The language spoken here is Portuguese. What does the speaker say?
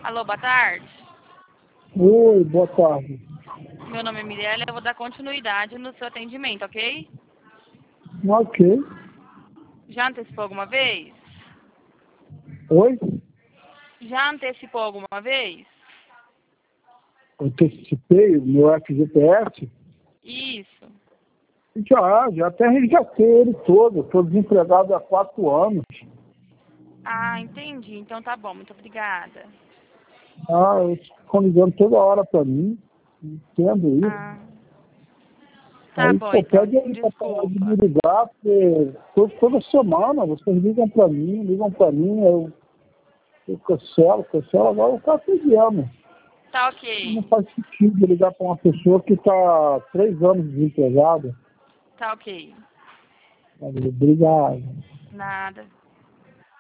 Alô, boa tarde. Oi, boa tarde. Meu nome é Mirella e eu vou dar continuidade no seu atendimento, ok? Ok. Já antecipou alguma vez? Oi? Já antecipou alguma vez? Eu antecipei o meu FGTS? Isso. Já até resgatei ele todo. Estou desempregado há 4 anos. Ah, entendi. Então tá bom, muito obrigada. Eles ficam ligando toda hora para mim. Não entendo isso. Ah, tá Aí bom só então, pede ele para parar de me desculpa. ligar, porque toda semana vocês ligam para mim, eu cancelo, agora o cara está ligando. Tá Não ok. faz sentido ligar para uma pessoa que está 3 anos desempregada. Tá ok. Obrigado. Nada.